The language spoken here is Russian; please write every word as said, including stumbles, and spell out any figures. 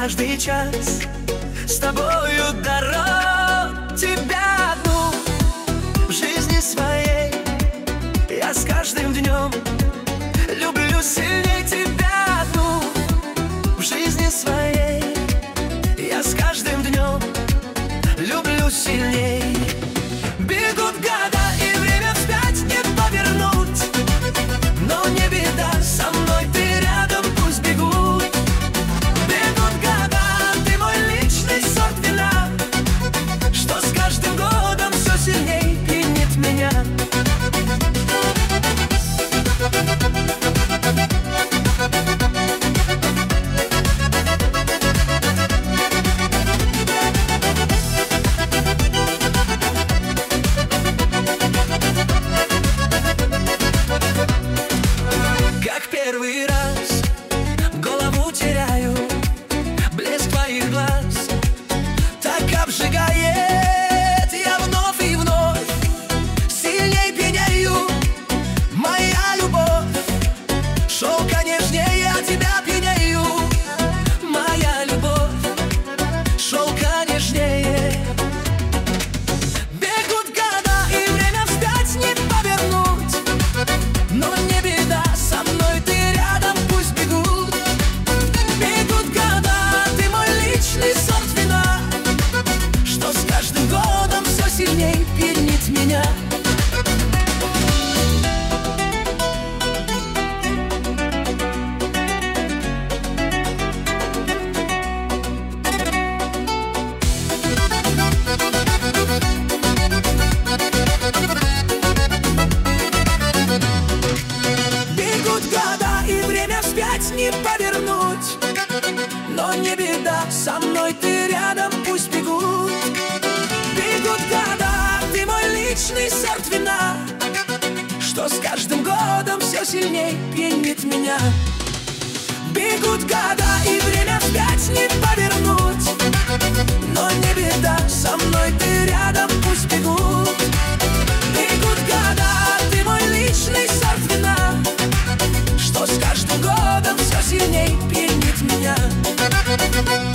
каждый час с тобою дорог. Тебя одну в жизни своей я с каждым днем люблю сильней. Тебя одну в жизни своей я с каждым днем люблю сильней. Бегут года, и время вспять не повернуть, но не беда, со мной ты рядом, пусть бегут. Бегут года, ты мой личный сорт вина, что с каждым годом все сильней пьянит меня. Первый раз голову теряю, блеск твоих глаз так обжигает. Я вновь и вновь сильней пьянею. Моя любовь, шелка нежнее, от тебя пьянею. Моя любовь, шелка нежнее. Бегут года, и время вспять не повернуть, но не беда, со мной ты рядом, пусть бегут. Бегут года, ты мой личный сорт вина, что с каждым годом все сильней пьянит меня. Бегут года, и время вспять не повернуть, но не беда, со мной ты рядом, пусть бегут. Бегут года, ты мой личный сорт вина, что с каждым годом все сильней пьянит меня. Бегут года, и время вспять не повернуть, но не беда, со мной ты рядом, пусть бегут. Бегут года, ты мой личный сорт вина, что с каждым годом все сильней пьянит меня.